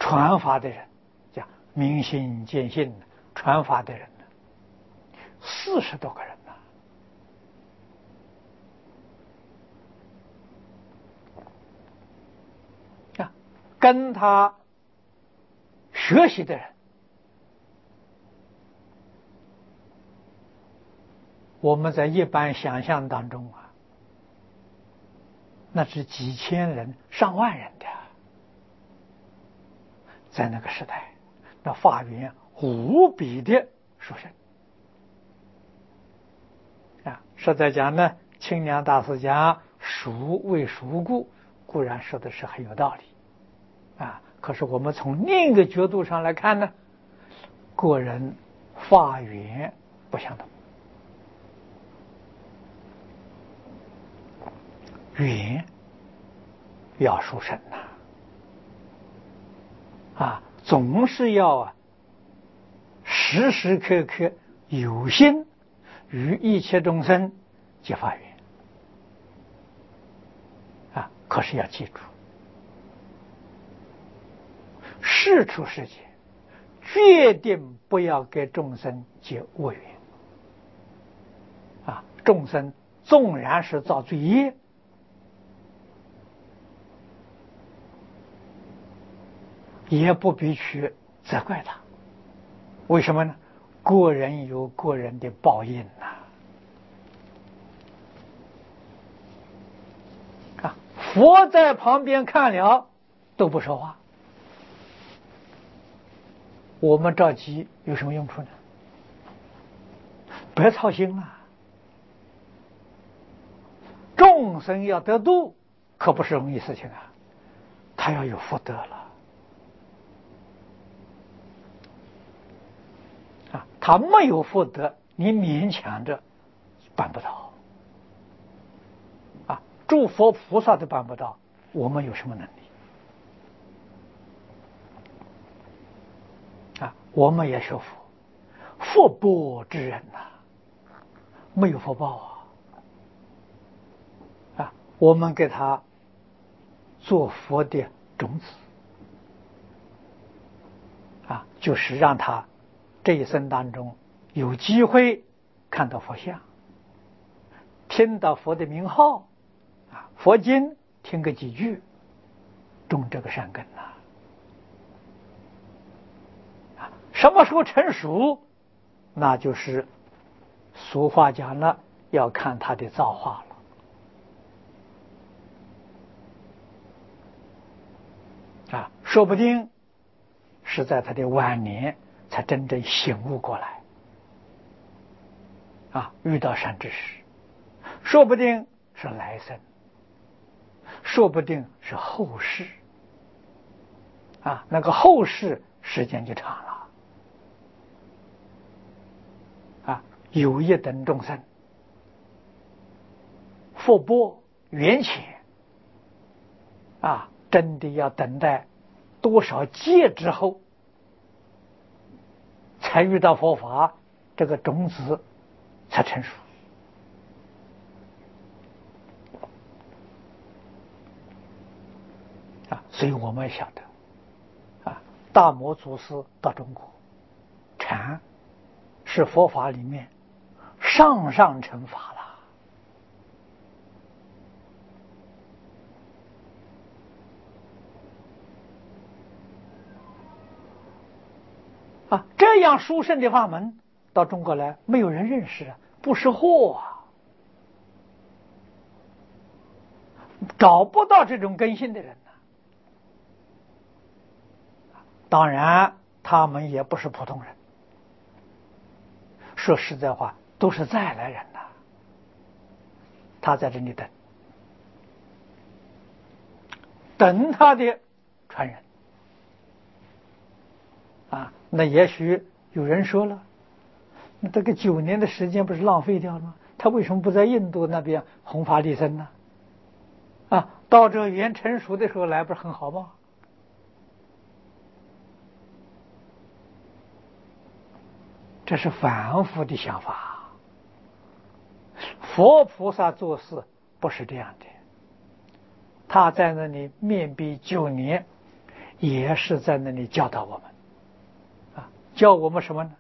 传法的人，叫明心见性传法的人呢，40多个人呢，跟他学习的人，我们在一般想象当中那是几千人、上万人的，在那个时代，那法缘无比的殊胜实在讲呢，清凉大师讲孰为孰故，固然说的是很有道理可是我们从另一个角度上来看呢，个人法缘不相同，缘要殊胜总是要时时刻刻有心与一切众生结法缘可是要记住，世出世界决定不要给众生结恶缘众生纵然是造罪业，也不必去责怪他。为什么呢？个人有个人的报应佛在旁边看了都不说话，我们着急有什么用处呢？别操心了，众生要得度可不是容易事情他要有福德了他没有福德，你勉强着办不到诸佛菩萨都办不到，我们有什么能力我们也学佛，福薄之人没有福报我们给他做佛的种子就是让他这一生当中有机会看到佛像，听到佛的名号佛经听个几句，种这个善根什么时候成熟，那就是俗话讲了，要看他的造化了说不定是在他的晚年才真正醒悟过来遇到善知识，说不定是来生，说不定是后世那个后世时间就长了有一等众生福薄缘浅真的要等待多少劫之后才遇到佛法，这个种子才成熟所以我们也晓得大摩祖师到中国，禅是佛法里面上乘法了这样殊胜的法门到中国来，没有人认识不识货找不到这种根性的人当然他们也不是普通人，说实在话都是再来人他在这里等他的传人那也许有人说了，那这个9年的时间不是浪费掉了吗？他为什么不在印度那边弘法利生呢？到这缘成熟的时候来，不是很好吗？这是凡夫的想法，佛菩萨做事不是这样的。他在那里面壁9年， 也是在那里教导我们，教我们什么呢？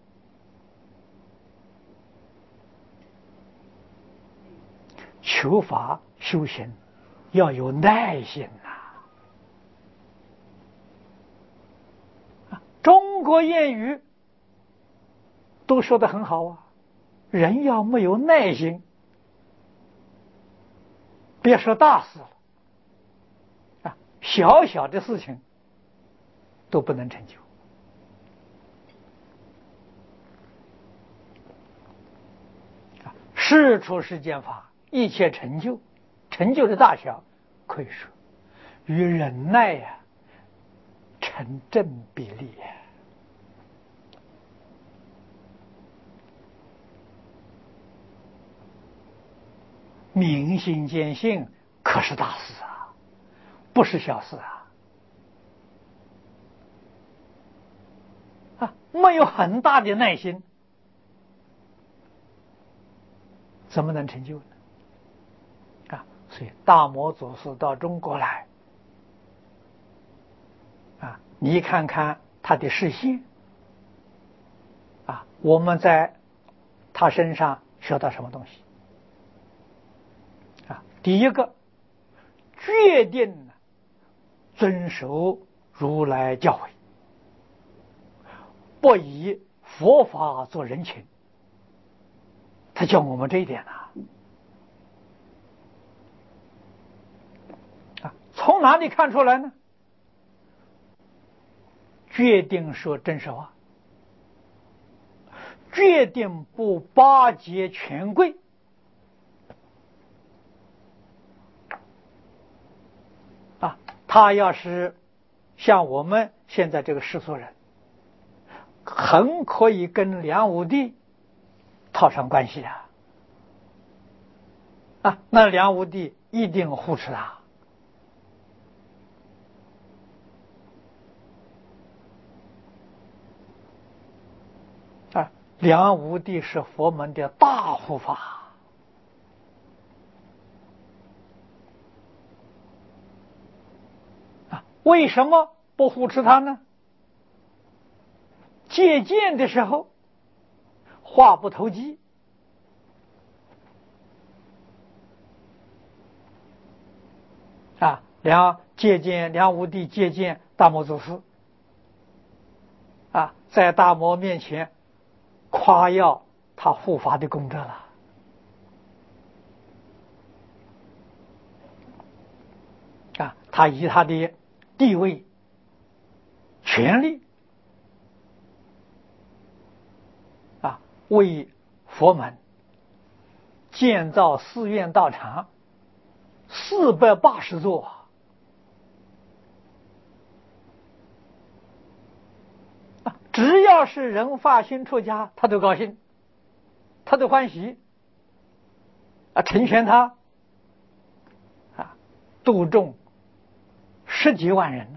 求法修行要有耐心中国谚语都说得很好人要没有耐心，别说大事了小小的事情都不能成就。事出世间法，一切成就，成就的大小可以说与忍耐成正比例明心见性可是大事不是小事没有很大的耐心，怎么能成就呢？所以大摩祖师到中国来你看看他的示现我们在他身上学到什么东西第一个，决定遵守如来教诲，不以佛法做人情，他教我们这一点从哪里看出来呢？决定说真实话，决定不巴结权贵他要是像我们现在这个世俗人，很可以跟梁武帝套上关系那梁武帝一定护持他梁武帝是佛门的大护法为什么不护持他呢？借剑的时候话不投机梁武帝借鉴大摩祖师在大摩面前夸耀他护法的功德了他以他的地位权力为佛门建造寺院道场480座只要是人发心出家他都高兴，他都欢喜成全他度众10几万人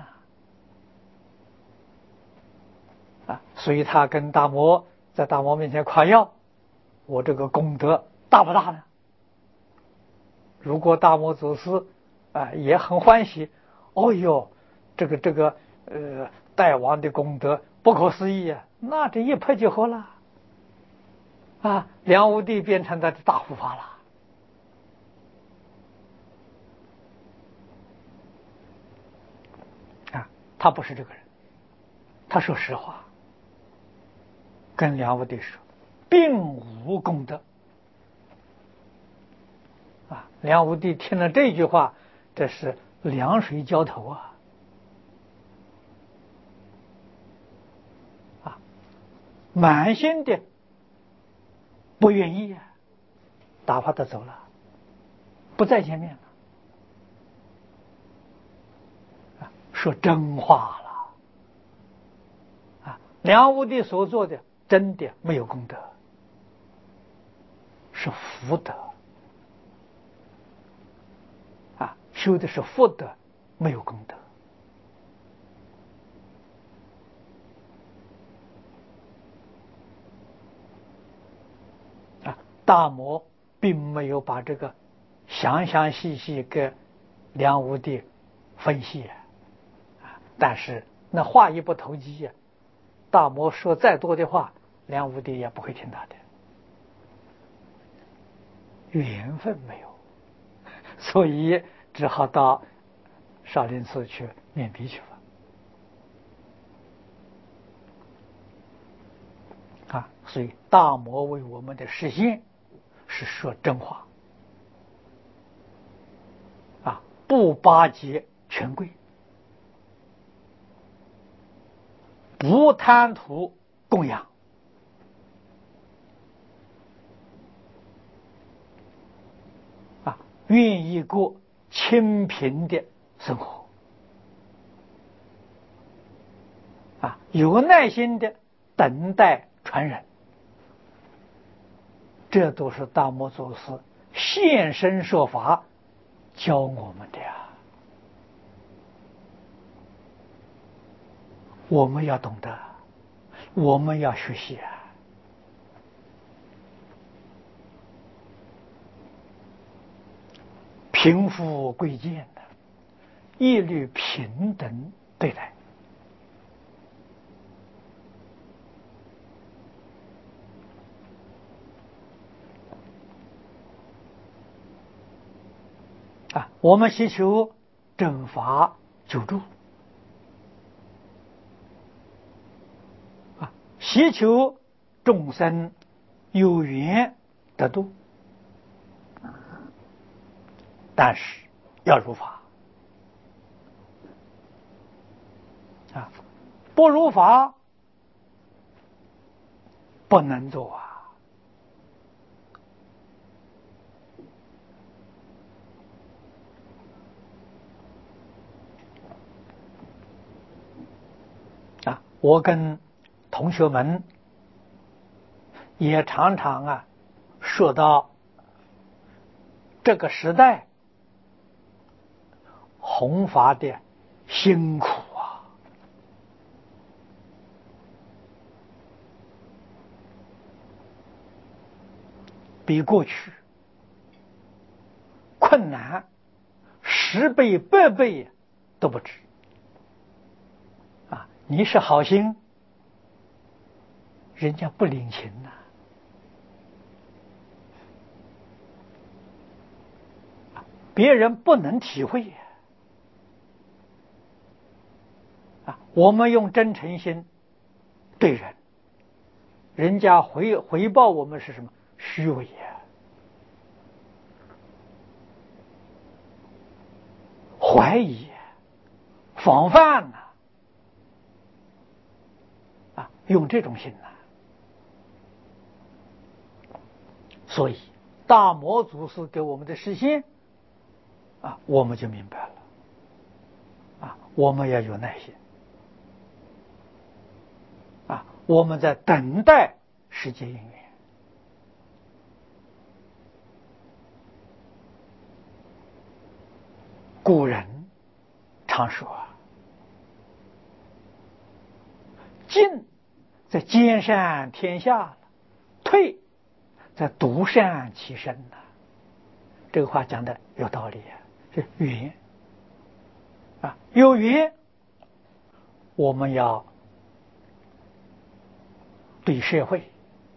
所以他跟在大摩面前夸耀，我这个功德大不大呢？如果大摩祖师也很欢喜，这个大王的功德不可思议那这一拍就好了梁武帝变成他的大护法了他不是这个人，他说实话，跟梁武帝说并无功德梁武帝听了这句话，这是凉水浇头满心的不愿意打发他走了，不再见面了说真话了梁武帝所做的真的没有功德，是福德修的是福德，没有功德大摩并没有把这个详详细细跟梁武帝分析但是那话一不投机呀，大摩说再多的话，梁武帝也不会听他的，缘分没有，所以只好到少林寺去面壁去了。所以大摩为我们的实现是说真话，不巴结权贵，不贪图供养，愿意过清贫的生活，有耐心的等待传人，这都是大摩祖师现身说法教我们的呀。我们要懂得，我们要学习啊。贫富贵贱的，一律平等对待。我们祈求正法久住，祈求众生有缘得度，但是要如法，不如法不能做我跟同学们也常常说到这个时代弘法的辛苦比过去困难10倍100倍都不止你是好心，人家不领情别人不能体会我们用真诚心对人，人家回报我们是什么？虚伪怀疑防范用这种心所以大摩祖师给我们的示现我们就明白了我们要有耐心我们在等待世界因缘。古人常说进在兼善天下，退在独善其身这个话讲的有道理是缘有缘，我们要对社会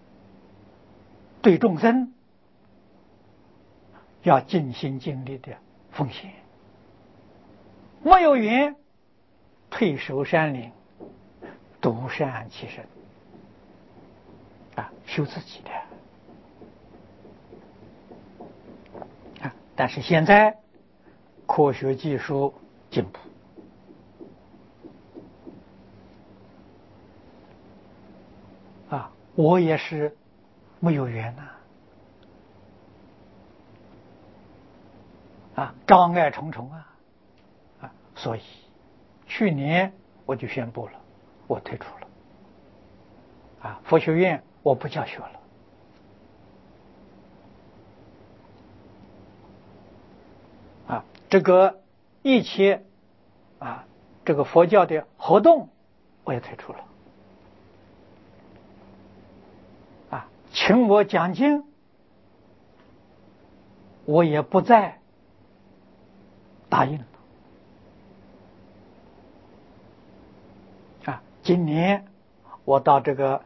对众生要尽心尽力的奉献，没有缘退守山林独善其身修自己的但是现在科学技术进步我也是没有缘障碍重重所以去年我就宣布了，我退出了佛学院我不教学了这个一切这个佛教的活动我也退出了请我讲经我也不再答应了今年我到这个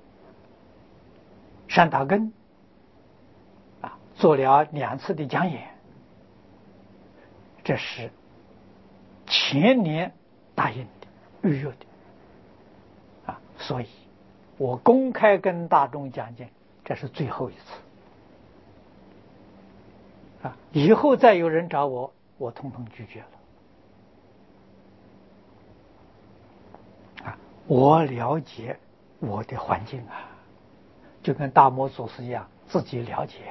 山达根做了2次的讲演，这是前年答应的预约的所以我公开跟大众讲解，这是最后一次以后再有人找我，我统统拒绝了我了解我的环境就跟大摩祖师一样，自己了解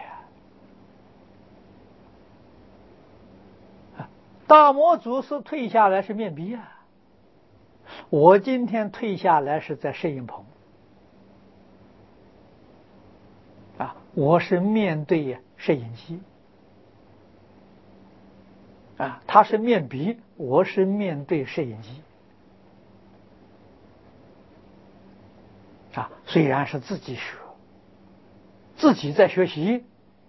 大摩祖师退下来是面壁我今天退下来是在摄影棚我是面对摄影机他是面壁，我是面对摄影机虽然是自己学，自己在学习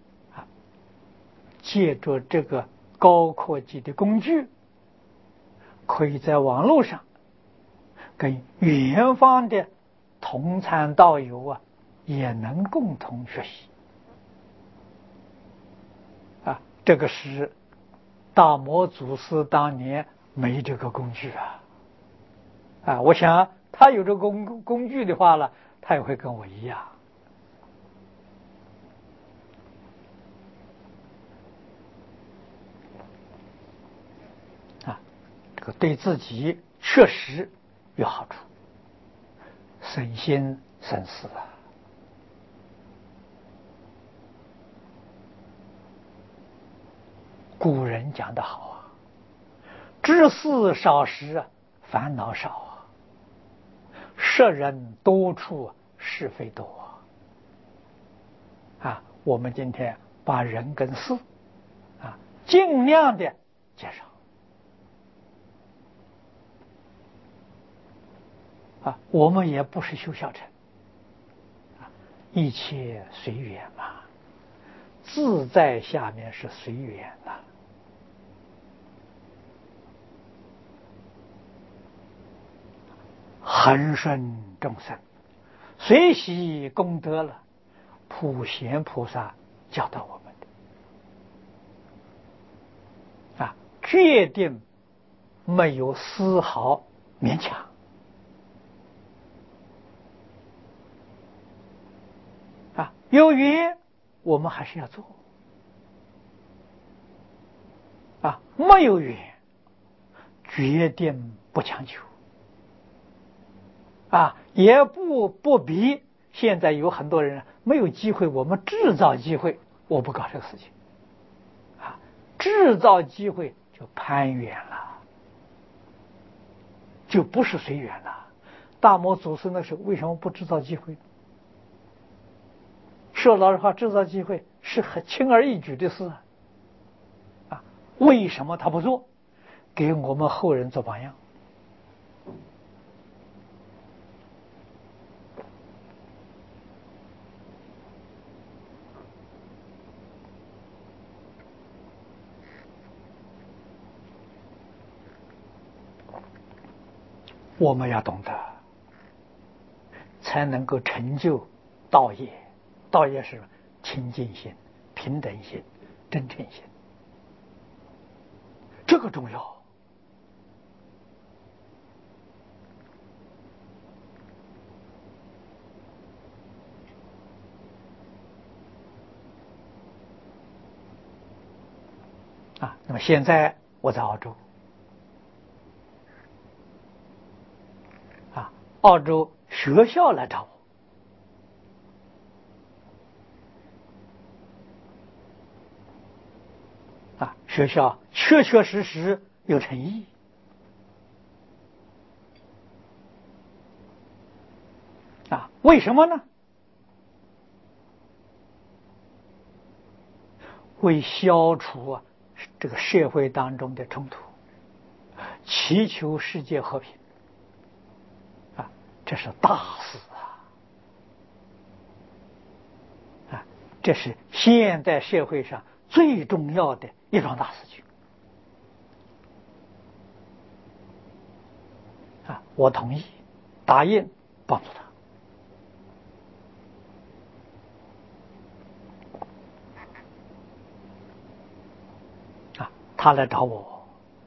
借着这个高科技的工具，可以在网络上跟远方的同参道友也能共同学习这个是大摩祖师当年没这个工具我想他有这个工具的话了，他也会跟我一样这个对自己确实有好处，省心省事古人讲得好知事少时烦恼少识人多处是非多我们今天把人跟事尽量的减少我们也不是修小乘一切随缘嘛，自在下面是随缘恒顺众生，随喜功德了，普贤菩萨教导我们的决定没有丝毫勉强有缘我们还是要做没有缘决定不强求也不逼。现在有很多人没有机会，我们制造机会，我不搞这个事情制造机会就攀缘了，就不是随缘了。大摩祖师那时候为什么不制造机会？说老实话，制造机会是很轻而易举的事为什么他不做？给我们后人做榜样我们要懂得，才能够成就道业。道业是清净心、平等心、真诚心，这个重要那么现在我在澳洲澳洲学校来找我学校确确实实有诚意为什么呢？为消除这个社会当中的冲突，祈求世界和平这是大事这是现代社会上最重要的一桩大事情我同意答应帮助他。他来找我，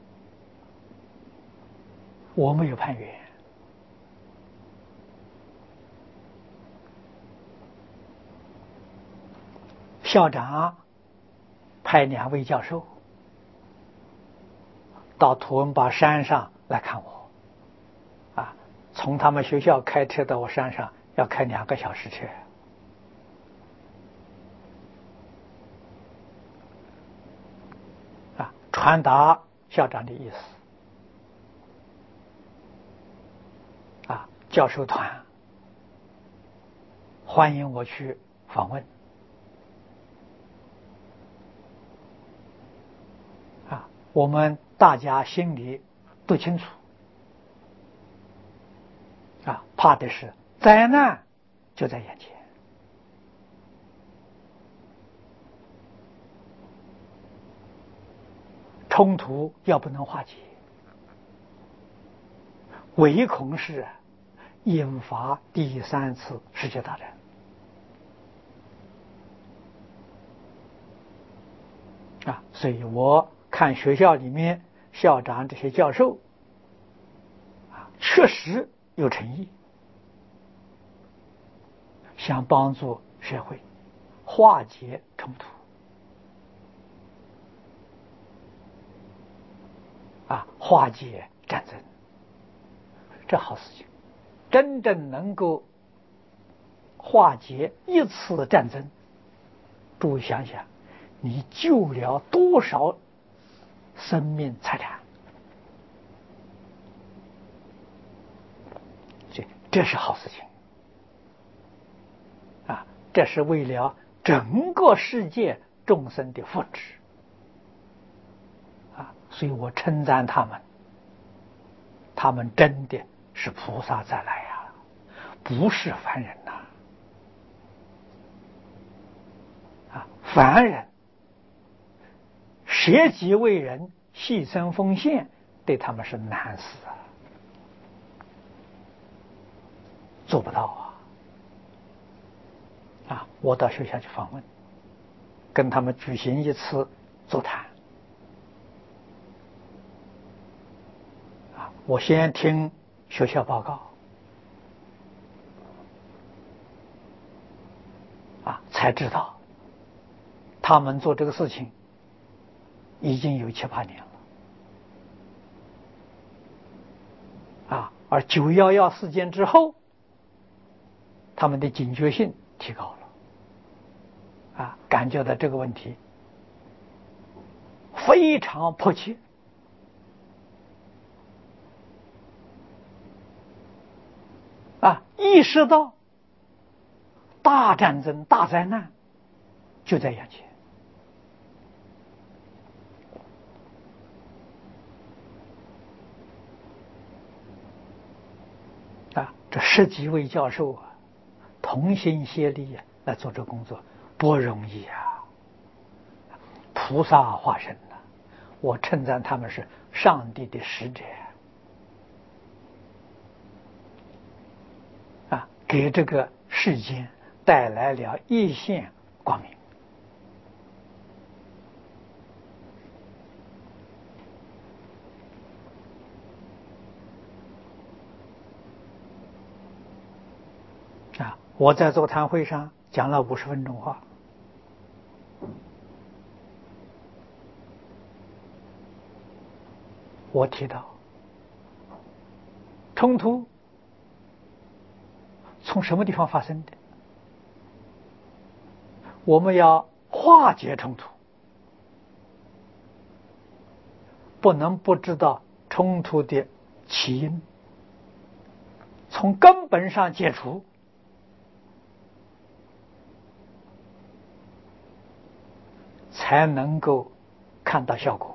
我没有攀缘，校长派2位教授到图文巴山上来看我。从他们学校开车到我山上要开2个小时车。传达校长的意思。教授团欢迎我去访问。我们大家心里都清楚。怕的是灾难就在眼前。冲突要不能化解，唯恐是引发第3次世界大战。所以我看学校里面校长这些教授确实有诚意，想帮助社会化解冲突。化解战争，这好事情。真正能够化解1次战争，诸位想想，你救了多少生命财产？这是好事情。这是为了整个世界众生的福祉。所以我称赞他们，他们真的是菩萨再来呀，不是凡人呐。凡人舍己为人，牺牲奉献，对他们是难事做不到我到学校去访问，跟他们举行1次座谈。我先听学校报告，才知道他们做这个事情已经有7、8年了。而911事件之后，他们的警觉性提高了，感觉到这个问题非常迫切。意识到大战争、大灾难就在眼前。这10几位教授同心协力来做这工作，不容易菩萨化身我称赞他们是上帝的使者给这个世间带来了一线光明。我在座谈会上讲了50分钟话，我提到冲突从什么地方发生的，我们要化解冲突，不能不知道冲突的起因，从根本上解除，才能够看到效果。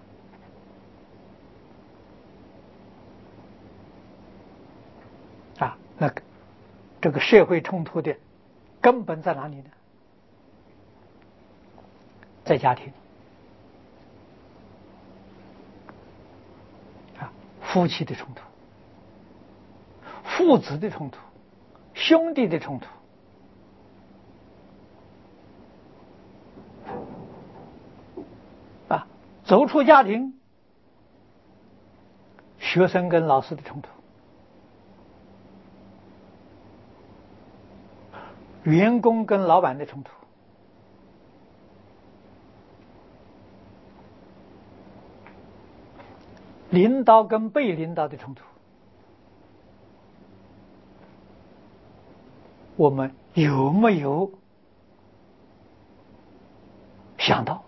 那这个社会冲突的根本在哪里呢？在家庭。夫妻的冲突， 父子的冲突、兄弟的冲突。走出家庭，学生跟老师的冲突，员工跟老板的冲突，领导跟被领导的冲突，我们有没有想到？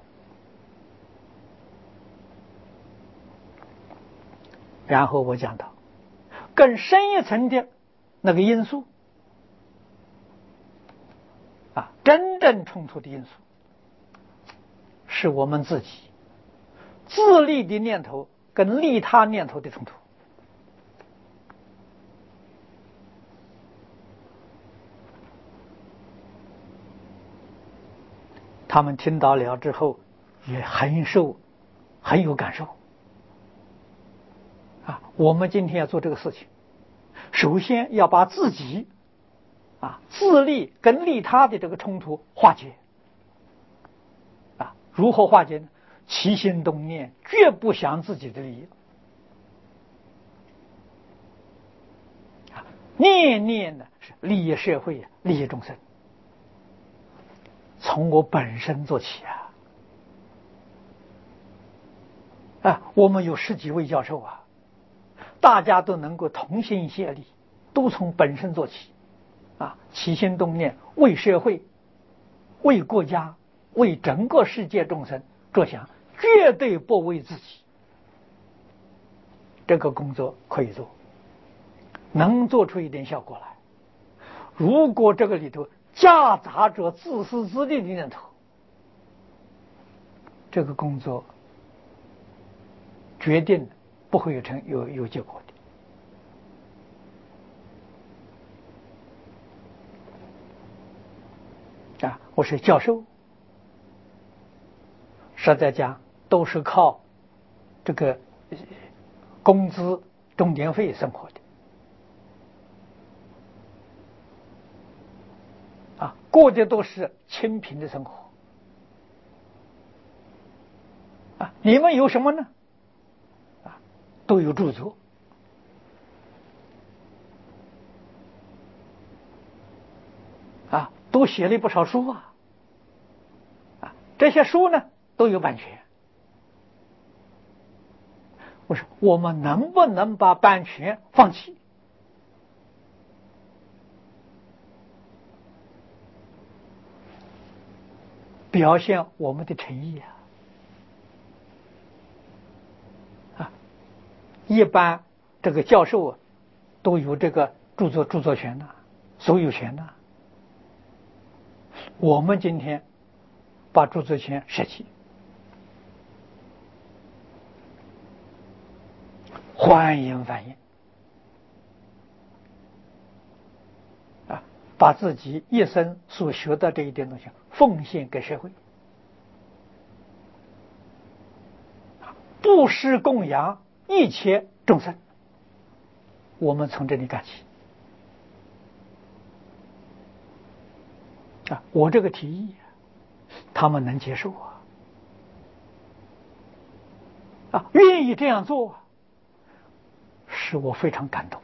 然后我讲到更深一层的那个因素真正冲突的因素是我们自己自利的念头跟利他念头的冲突。他们听到了之后也很有感受。我们今天要做这个事情，首先要把自己自利跟利他的这个冲突化解。如何化解呢？起心动念绝不想自己的利益，念念呢是利益社会，利益众生，从我本身做起我们有10几位教授大家都能够同心协力，都从本身做起起心动念为社会、为国家、为整个世界众生着想，绝对不为自己。这个工作可以做，能做出一点效果来。如果这个里头夹杂着自私自利的念头，这个工作决定不会有结果的。我是教授，实在讲都是靠这个工资钟点费生活的过的都是清贫的生活你们有什么呢？都有著作都写了不少书这些书呢都有版权。我说我们能不能把版权放弃？表现我们的诚意一般这个教授都有这个著作权所有权我们今天把著作权舍弃，欢迎翻译把自己一生所学的这一点东西奉献给社会，布施供养一切众生。我们从这里干起我这个提议他们能接受愿意这样做使我非常感动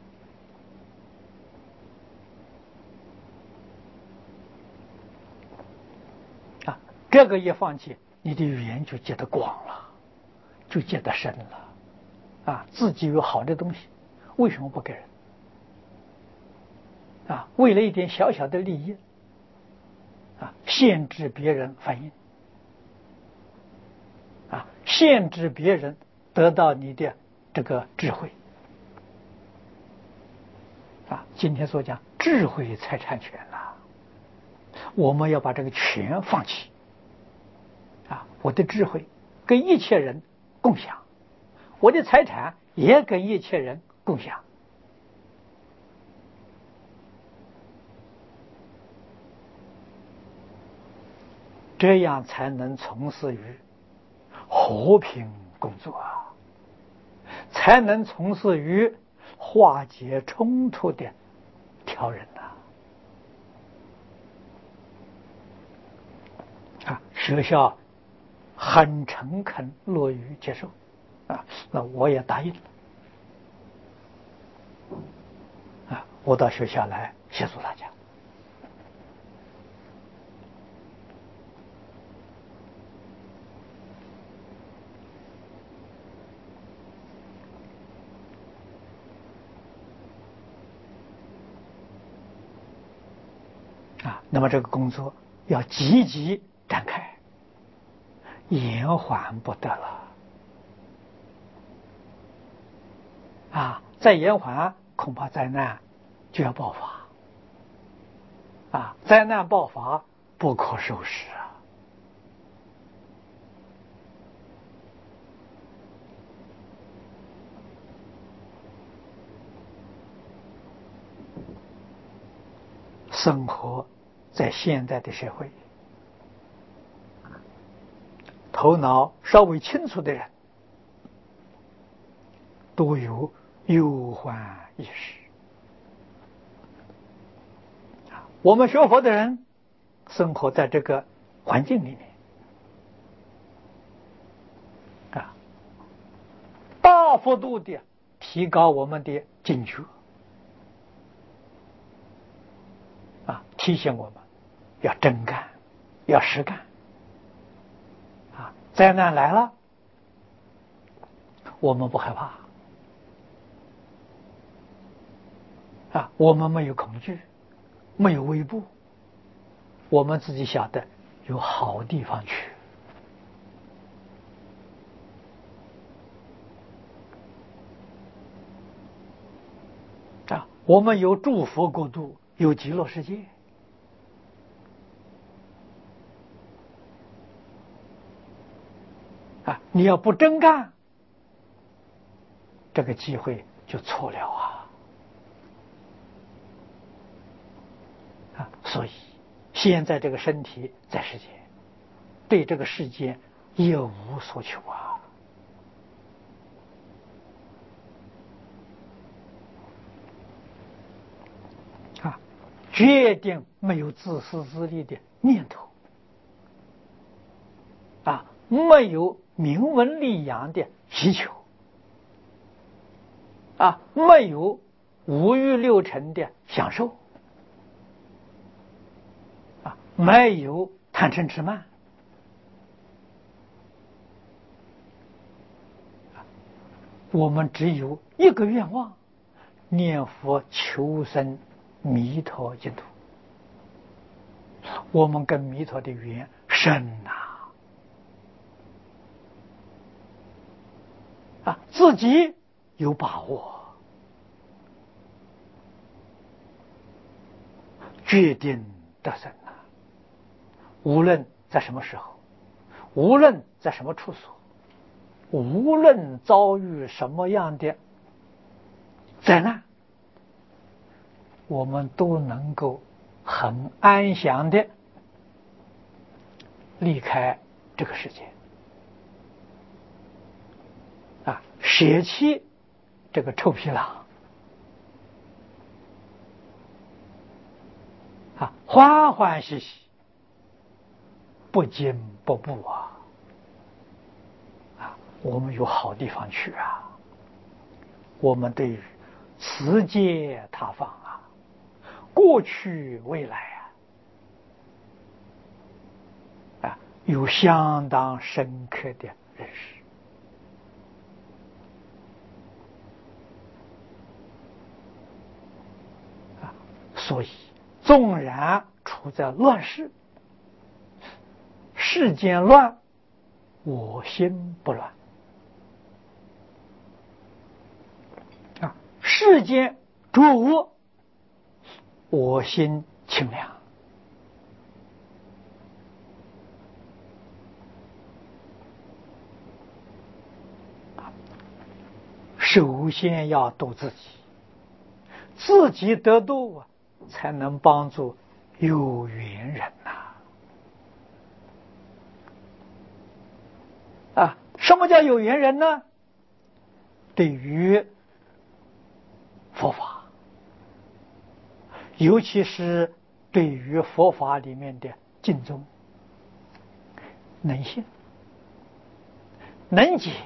这个一放弃，你的语言就结得广了，就结得深了自己有好的东西为什么不给人为了一点小小的利益限制别人反应限制别人得到你的这个智慧今天所讲智慧财产权我们要把这个权放弃我的智慧跟一切人共享，我的财产也跟一切人共享，这样才能从事于和平工作才能从事于化解冲突的调人舍孝很诚恳乐于接受那我也答应了我到学校来协助大家那么这个工作要积极展开，延缓不得了再延缓恐怕灾难就要爆发灾难爆发不可收拾生活在现在的社会，头脑稍微清楚的人都有忧患意识我们学佛的人生活在这个环境里面大幅度的提高我们的警觉提醒我们要真干，要实干灾难来了我们不害怕我们没有恐惧，没有畏怖，我们自己晓得有好地方去我们有祝福国度，有极乐世界你要不真干，这个机会就错了所以现在这个身体在世间，对这个世界一无所求决定没有自私自利的念头没有名闻利养的需求没有五欲六尘的享受没有贪嗔痴慢我们只有一个愿望，念佛求生弥陀净土。我们跟弥陀的缘深自己有把握，决定得胜无论在什么时候，无论在什么处所，无论遭遇什么样的灾难，我们都能够很安详的离开这个世界舍弃这个臭皮囊欢欢喜喜，不惊不怖我们有好地方去我们对此界他方过去未来有相当深刻的认识所以纵然处在乱世，世间乱，我心不乱世间浊恶，我心清凉首先要度自己，自己得度才能帮助有缘人什么叫有缘人呢？对于佛法，尤其是对于佛法里面的敬宗，能信、能解、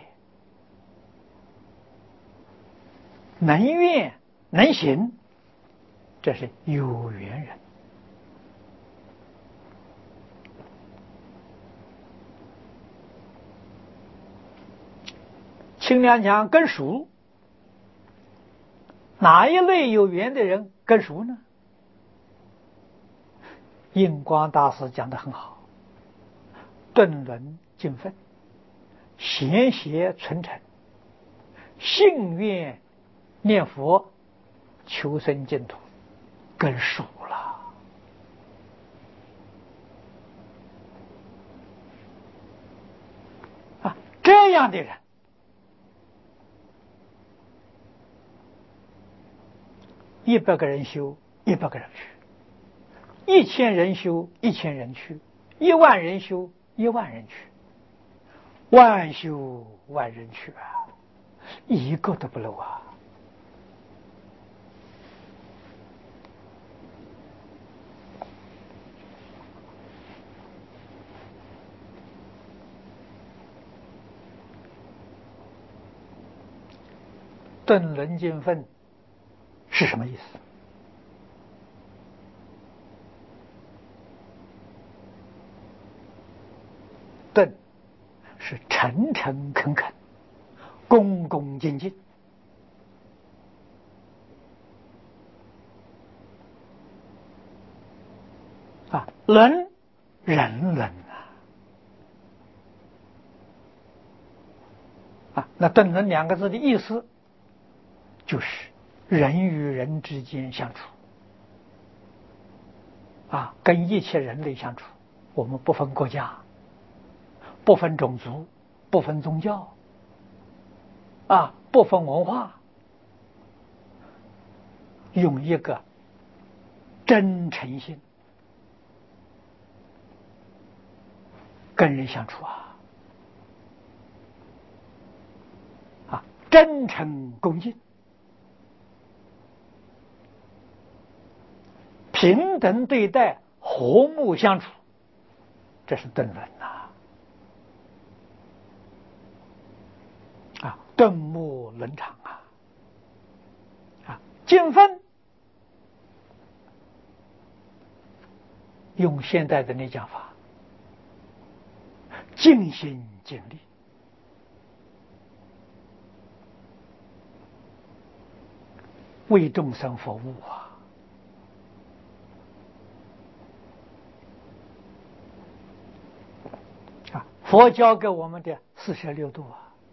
能愿、能行，这是有缘人。清凉讲跟熟，哪一类有缘的人跟熟呢？印光大师讲得很好，顿轮尽分，贤邪存诚，信愿念佛，求生净土，跟熟了。这样的人，100个人修，100个人去；1000人修，1000人去；10000人修，10000人去；万修万人去啊，一个都不漏啊！顿轮尽分是什么意思？顿是诚诚恳恳、恭恭敬敬，轮人轮那顿轮2个字的意思就是人与人之间相处跟一切人类相处，我们不分国家，不分种族，不分宗教不分文化，用一个真诚心跟人相处真诚恭敬，平等对待，和睦相处，这是顿轮顿目伦常尽分，用现代的那讲法，尽心尽力，为众生服务佛教给我们的46度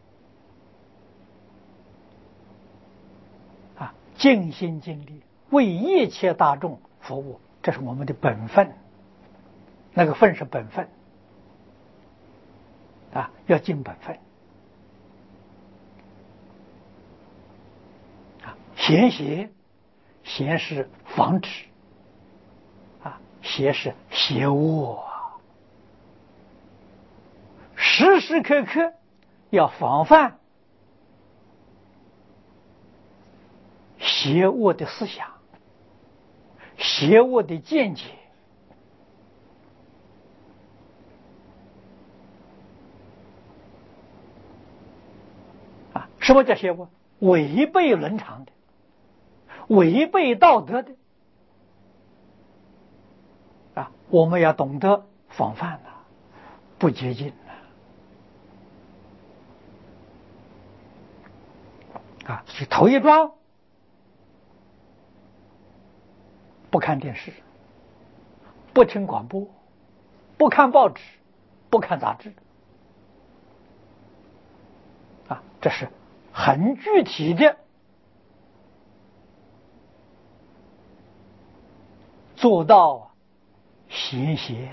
尽心尽力为一切大众服务，这是我们的本分。那个分是本分要尽本分贤邪，贤是防止邪是邪恶时时刻刻要防范邪恶的思想、邪恶的见解什么叫邪恶？违背伦常的，违背道德的我们要懂得防范不接近去头一桩，不看电视，不听广播，不看报纸，不看杂志这是很具体的做到贤邪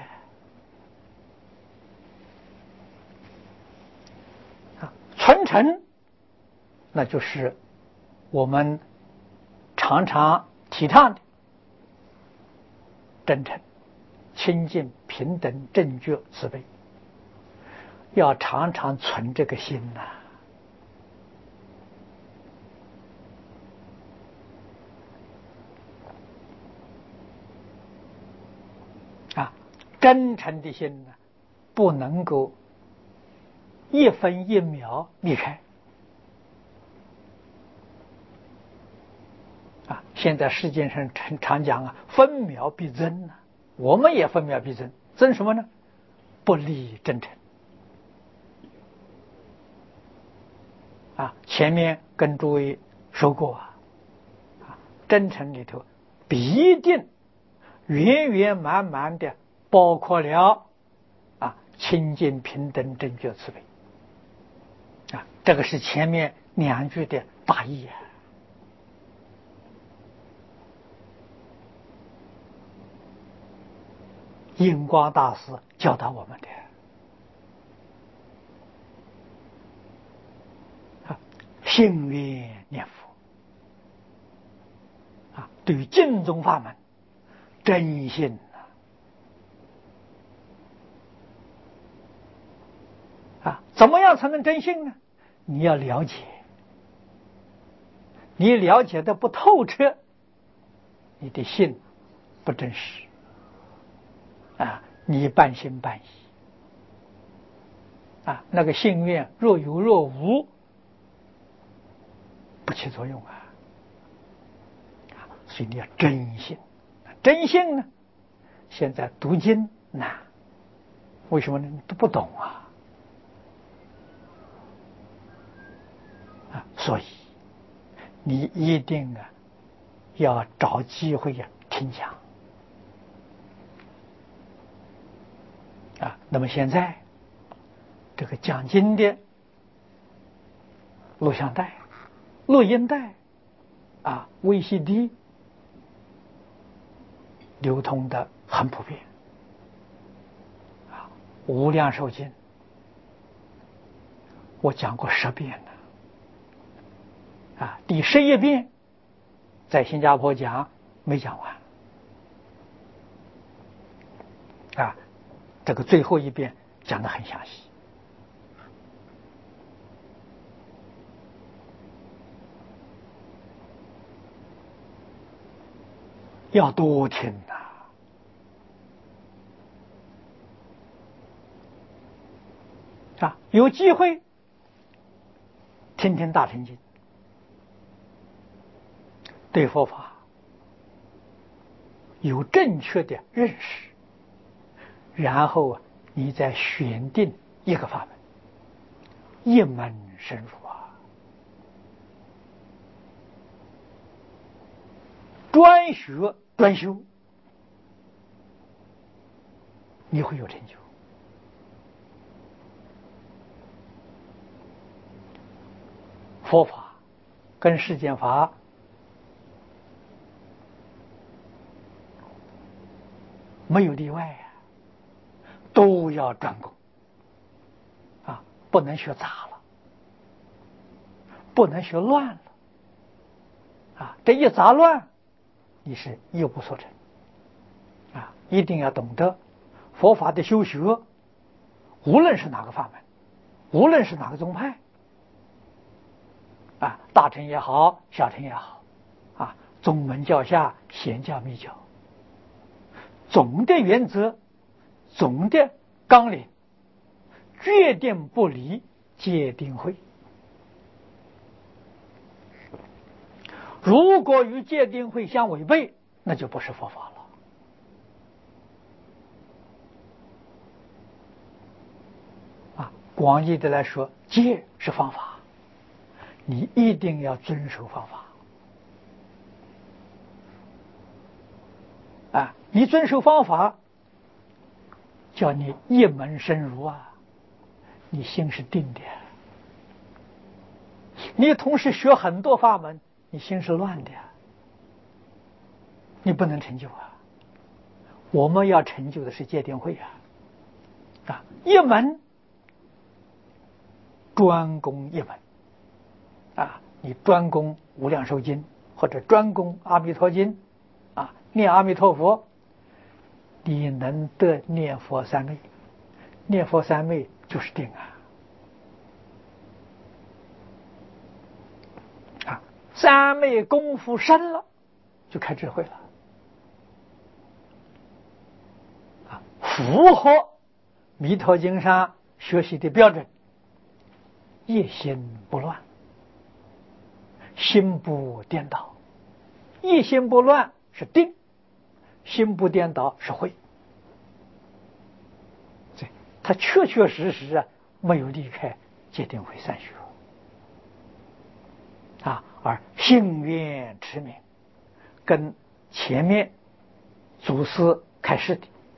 纯诚，那就是我们常常提倡的真诚、清净、平等、正觉、慈悲，要常常存这个心呐。 啊，真诚的心呢，不能够一分一秒离开。啊，现在世界上常讲啊，分秒必争呢，我们也分秒必争，争什么呢？不离真诚。啊，前面跟诸位说过啊，真诚里头必定圆圆满满的包括了清净平等正觉慈悲。这个是前面2句的大意啊。印光大师教导我们的信愿念佛对于净宗法门真信怎么样才能真信呢？你要了解，你了解的不透彻，你的信不真实你半信半疑那个信愿若有若无，不起作用所以你要真信。真信呢，现在读经难，为什么呢？你都不懂所以你一定要找机会听讲那么现在这个讲经的录像带、录音带VCD 流通的很普遍无量寿经我讲过10遍了第11遍在新加坡讲没讲完这个最后一遍讲得很详细。要多听有机会听听大乘经，对佛法有正确的认识，然后你再选定一个法门，一门深入专学专修，你会有成就。佛法跟世间法没有例外都要专攻不能学杂了，不能学乱了这一杂乱你是一无所成一定要懂得佛法的修学，无论是哪个法门，无论是哪个宗派大乘也好，小乘也好宗门教下，显教密教，总的原则，总的纲领，决定不离戒定慧。如果与戒定慧相违背，那就不是佛法了广义的来说，戒是方法，你一定要遵守方法你遵守方法，叫你一门深入你心是定的。你同时学很多法门，你心是乱的你不能成就我们要成就的是戒定慧一门专攻一门你专攻无量寿经或者专攻阿弥陀经念阿弥陀佛，你能得念佛三昧。念佛三昧就是定三昧功夫深了，就开智慧了符合弥陀经上学习的标准，一心不乱，心不颠倒。一心不乱是定，心不颠倒是慧。他确确实实没有离开戒定慧三学而信愿持名跟前面祖师开示的